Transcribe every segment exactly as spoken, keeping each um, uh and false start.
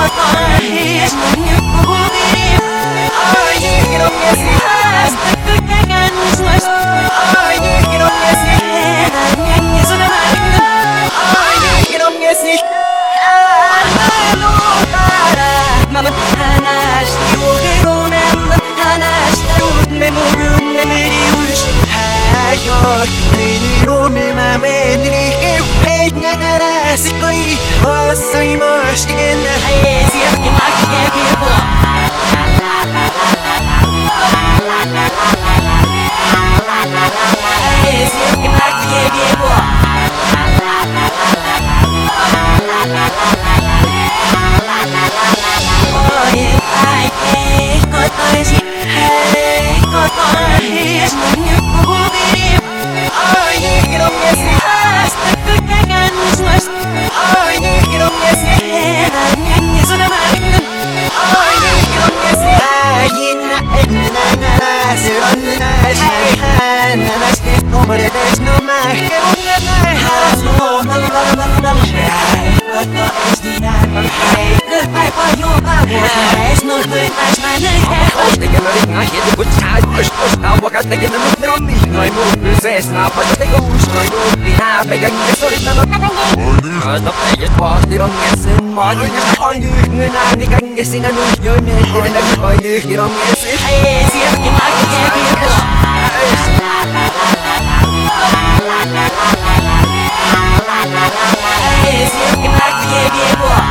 Say much again, hey, see if you like it, people. Hey, see if you like it, people. Oh, yeah, I hey, got my shit, hey, got my shit, you believe. Oh, yeah, get on your ass, the gang and smash. Oh, yeah, get on your head, and you're so mad. Oh, yeah, get on your head. I'm not in the night, I'm on the night. And I stay over there, there's no man. Get on your night, oh, no, no, no, no, no. But the S D I'm afraid. Goodbye for your power. There's no good as my name. I was thinking of it, I hit the good side. Push, push, now walk out thinking of it on me. I move, this is now, but they go, I move, the half, I can get so it's not a Cause the play is what they don't get in my I knew, and I think I can get in a new year, man. And I knew, you don't get it. Hey, see if you like it, yeah, people. Hey, see if you like it, yeah, people.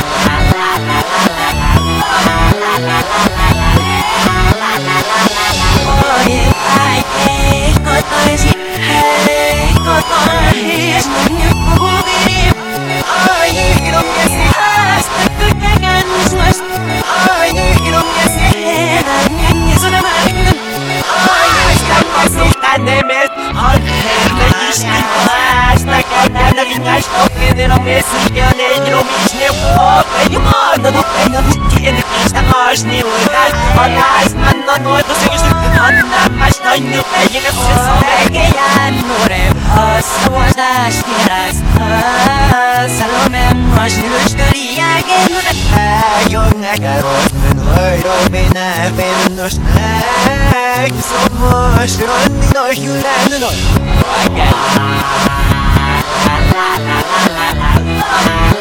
Oh, yeah, I hey, got my shit, hey, got my shit, you believe. Oh, yeah, get on your ass, the gang and smash. Oh, yeah, get on your head, and you're so mad. Oh, yeah, got my shit, and they miss. Oh, yeah, you sleep fast, like I'm not having a show, and then I'm missing your name, you don't miss me. Oh, you are the one of the kid, the harsh new guys. Oh, nice, man, not know the things. I'm not much, no, you pay, you can sit so big, and know them. Oh, so was that shit, ah, Salome, much new story again. Ah, you're not a rotten, I don't mean I've been no snack. So much, running, no, you land, no. I get la la la la la la la.